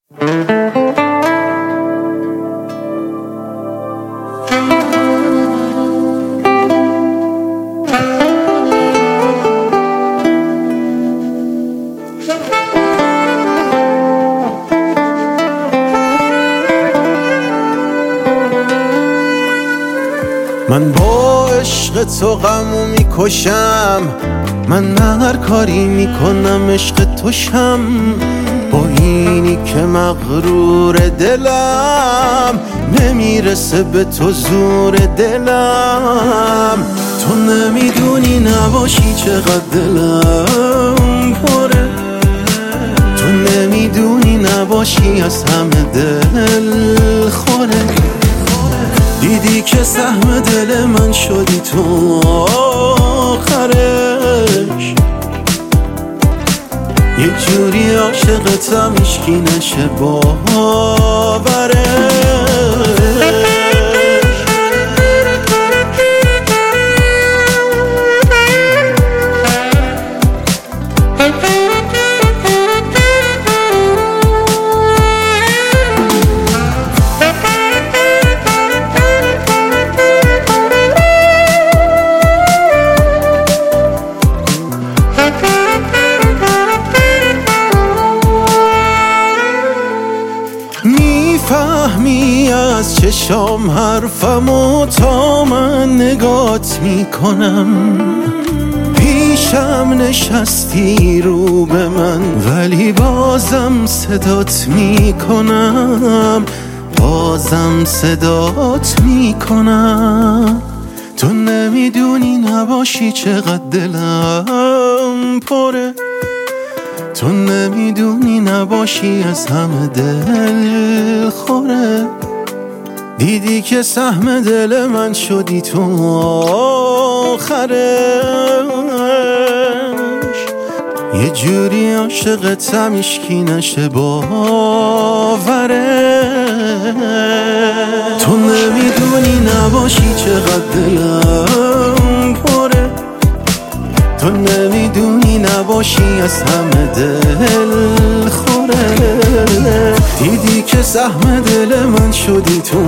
من با عشق تو غمو میکشم، من هر کاری میکنم عشق توشم. با اینی که مغرور دلم، نمیرسه به تو زور دلم. تو نمیدونی نباشی چقدر دلم پره، تو نمیدونی نباشی از همه دل خوره. دیدی که سهم دل من شدی تو آخرش، یه جوری عاشقتم هیچکی نشه باورش. میفهمی از چشام حرفمو تا من نگات میکنم. پیشم نشستی رو به من ولی بازم صدات میکنم، بازم صدات میکنم. تو نمیدونی نباشی چقدر دلم پره، تو نمیدونی نباشی از همه دل خوره. دیدی که سهم دل من شدی تو آخرش، یه جوری عاشقتم هیچکی نشه باورش. تو نمیدونی نباشی چقدر دلم پره، تو نمیدونی نباشی از همه دل خوره. دیدی که سهم دل من شدی تو